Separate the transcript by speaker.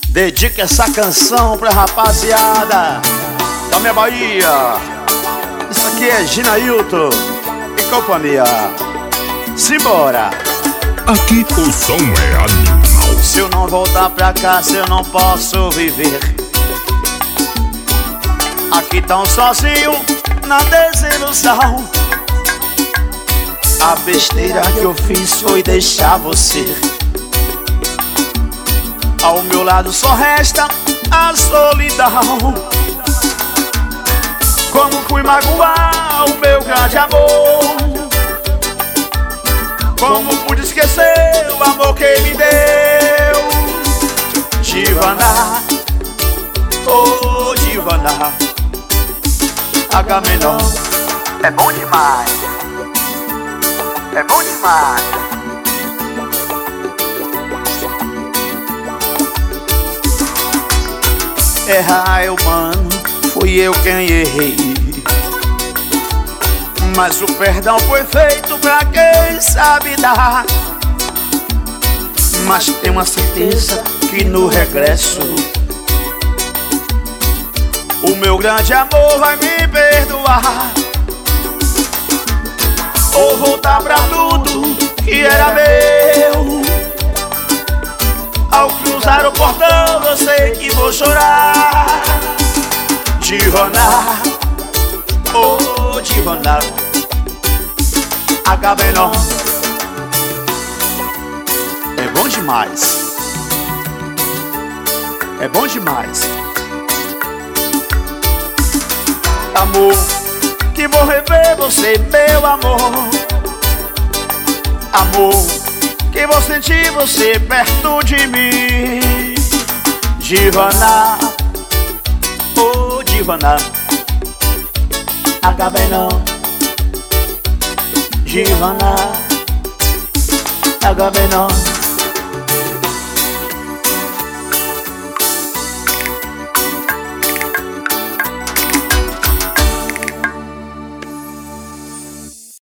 Speaker 1: Dedica essa canção pra rapaziada da minha Bahia. Isso aqui é Ginailton e companhia. Simbora!
Speaker 2: Aqui o som é animal.
Speaker 1: Se eu não voltar pra casa eu não posso viver. Aqui tão sozinho na desilusão. A besteira que eu fiz foi deixar você. Ao meu lado só resta a solidão. Como fui magoar o meu grande amor? Como pude esquecer o amor que ele deu? Divana, oh Divana, H menor. É bom demais, é bom demais. Errar eu, mano, fui eu quem errei. Mas o perdão foi feito pra quem sabe dar. Mas tenho uma certeza que no regresso o meu grande amor vai me perdoar. Ou voltar pra tudo que era meu. Ao cruzar o portão eu sei que vou chorar. Divana, oh Divana, H menor. É bom demais, é bom demais. Amor, que vou rever você, meu amor. Amor, que vou sentir você perto de mim. Divana, oh Divana, H menor. Divana, H menor.